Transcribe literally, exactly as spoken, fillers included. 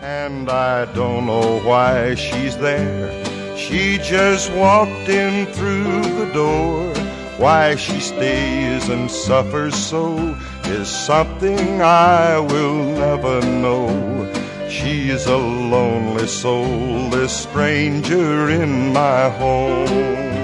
And I don't know why she's there. She just walked in through the door. Why she stays and suffers so is something I will never know. She's a lonely soul, this stranger in my home.